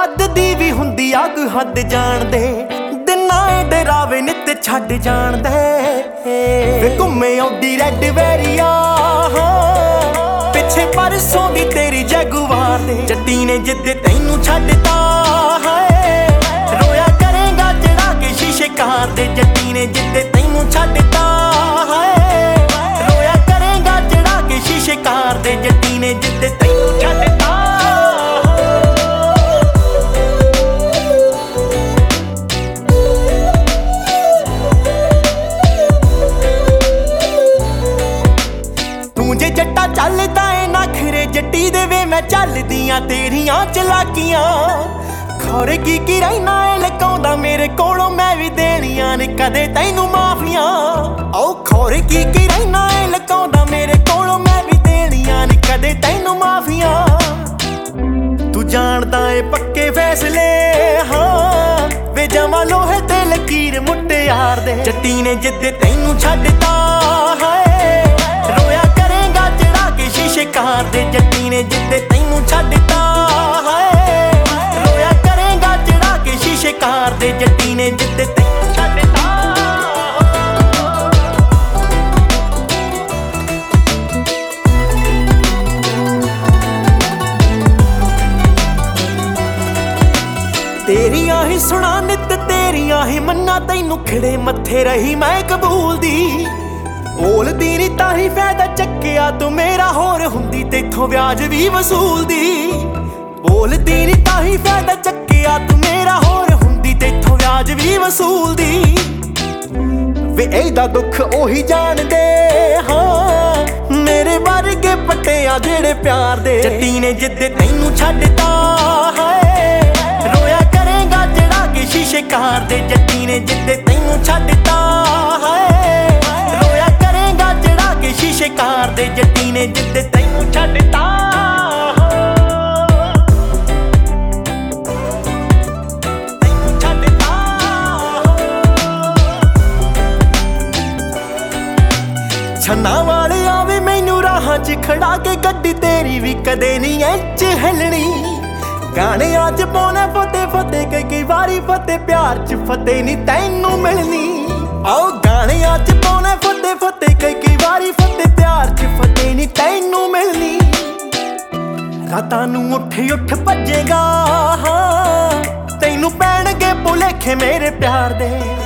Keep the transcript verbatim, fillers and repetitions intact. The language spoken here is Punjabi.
ਅੱਧ ਦੀ ਵੀ ਹੁੰਦੀ ਅੱਗ ਹੱਦ ਜਾਣਦੇ ਦਿਨਾਂ ਡਰਾਵੇ ਨਿੱਤ ਛੱਡ ਜਾਣਦੇ ਵੇ ਘੁੰਮੇ ਆਉਂਦੀ ਰੈਡ ਵੈਰੀਆ ਪਿੱਛੇ ਪਰਸੋਂ ਦੀ ਤੇਰੀ ਜਗੁਆਰ ਦੇ ਜੱਟੀ ਨੇ ਜਿੱਦ ਤੈਨੂੰ ਛੱਡਤਾ ਹੈ ਰੋਇਆ ਕਰੇਗਾ ਚੜਾ ਕੇ ਸ਼ੀਸ਼ੇ ਕਾਰ ਦੇ ਜੱਟੀ ਨੇ ਜਿੱਦ ਤੈਨੂੰ ਛੱਡਤਾ ਹੈ ਰੋਇਆ ਕਰੇਗਾ ਚੜਾ ਕੇ ਸ਼ੀਸ਼ੇ ਕਾਰ ਦੇ ਜੱਟੀ ਨੇ ਜਿੱਦ ਤੈਨੂੰ ਛੱਡਤਾ ਜੱਟਾ ਚੱਲਦਾ ਏ ਨਖਰੇ ਜੱਟੀ ਦੇ ਵੇ ਮੈਂ ਚੱਲਦੀਆਂ ਤੇਰੀਆਂ ਚਲਾਕੀਆਂ ਖੌਰੇ ਕੀ ਕੀ ਰਹਿਣਾ ਏ ਲਕਾਉਂਦਾ ਮੇਰੇ ਕੋਲੋਂ ਮੈਂ ਵੀ ਦੇਣੀਆਂ ਨੇ ਕਦੇ ਤੈਨੂੰ ਮਾਫੀਆਂ ਆਓ ਖੌਰੇ ਕੀ ਕੀ ਰਹਿਣਾ ਏ ਲਕਾਉਂਦਾ ਮੇਰੇ ਕੋਲੋਂ ਮੈਂ ਵੀ ਦੇਣੀਆਂ ਨੇ ਕਦੇ ਤੈਨੂੰ ਮਾਫੀਆਂ ਤੂੰ ਜਾਣਦਾ ਏ ਪੱਕੇ ਫੈਸਲੇ ਹਾਂ ਵੇ ਜਮਾ ਲੋਹੇ ਤੇ ਲਕੀਰ ਮੁੱਟਿਆਰ ਦੇ ਜੱਟੀ ਨੇ ਜਿੱਦ ਤੈਨੂੰ ਛੱਡਤਾ ਹੈ ਕਾਰ ਦੇ ਜੱਟੀ ਨੇ ਜਿੱਦੇ ਤੈਨੂੰ ਛੱਡਤਾ ਹੈ ਰੋਇਆ ਕਰੇਗਾ ਚੜਾ ਕੇ ਸ਼ੀਸ਼ੇ ਕਾਰ ਦੇ ਜੱਟੀ ਨੇ ਜਿੱਦੇ ਤੈਨੂੰ ਛੱਡਤਾ ਤੇਰੀਆਂ ਹੀ ਸੁਣਾ ਨਿੱਤ ਤੇਰੀਆਂ ਹੀ ਮੰਨਾ ਤੈਨੂੰ ਖਿੜੇ ਮੱਥੇ ਰਹੀ ਮੈਂ ਕਬੂਲ ਦੀ ਬੋਲਦੀ ਨੀ ਤਾਂ ਹੀ ਫਾਇਦਾ ਚੱਕਿਆ ਤੂੰ ਮੇਰਾ ਹੋਰ ਹੁੰਦੀ ਤੇਥੋਂ ਵਿਆਜ ਵੀ ਵਸੂਲਦੀ ਬੋਲਦੀ ਨੀ ਤਾਂ ਹੀ ਫਾਇਦਾ ਚੱਕਿਆ ਤੂੰ ਮੇਰਾ ਹੋਰ ਹੁੰਦੀ ਤੇਥੋਂ ਵਿਆਜ ਵੀ ਵਸੂਲਦੀ ਵੇ ਇਹਦਾ ਦੁੱਖ ਉਹੀ ਜਾਣਦੇ ਹਾਂ ਮੇਰੇ ਵਰਗੇ ਪੱਟਿਆ ਜਿਹੜੇ ਪਿਆਰ ਦੇ ਜੱਟੀ ਨੇ ਜਿੱਦ ਤੈਨੂੰ ਛੱਡਤਾ ਹੈ ਰੋਇਆ ਕਰੇਗਾ ਚੜਾ ਕੇ ਸ਼ੀਸ਼ੇ ਕਾਰ ਦੇ ਜੱਟੀ ਨੇ ਜਿੱਦ ਤੈਨੂੰ ਛੱਡਤਾ ਹੈ ਸ਼ੀਸ਼ੇ ਕਾਰ ਦੇ ਜੱਟੀ ਨੇ ਜਿੱਦ ਤੈਨੂੰ ਛੱਡਤਾ ਤੈਨੂੰ ਛੱਡਤਾ ਛੰਨਾ ਵਾਲੇ ਆਵੇ ਮੈਨੂੰ ਰਾਹਾਂ 'ਚ ਖੜਾ ਕੇ ਗੱਡੀ ਤੇਰੀ ਵੀ ਕਦੇ ਨਹੀਂ ਇੰਚ ਹਿੱਲਣੀ ਗਾਣੇ ਅੱਜ ਪਾਉਣੇ ਫਤਿਹ ਫਤਿਹ ਕਈ ਕਈ ਵਾਰੀ ਫਤਿਹ ਪਿਆਰ 'ਚ ਫਤਿਹ ਨਹੀਂ ਤੈਨੂੰ ਮਿਲਣੀ ਆਓ ਗਾਣੇ ਅੱਜ ਪਾਉਣੇ ਫਤਿਹ ਫਤਿਹ ਕਈ ਕਈ ਵਾਰੀ ਫਤਿਹ ਪਿਆਰ 'ਚ ਫਤਿਹ ਨਹੀਂ ਤੈਨੂੰ ਮਿਲਣੀ ਰਾਤਾਂ ਨੂੰ ਉੱਠ ਉੱਠ ਭੱਜੇਗਾ ਹਾਂ ਤੈਨੂੰ ਪੈਣਗੇ ਭੁਲੇਖੇ ਮੇਰੇ ਪਿਆਰ ਦੇ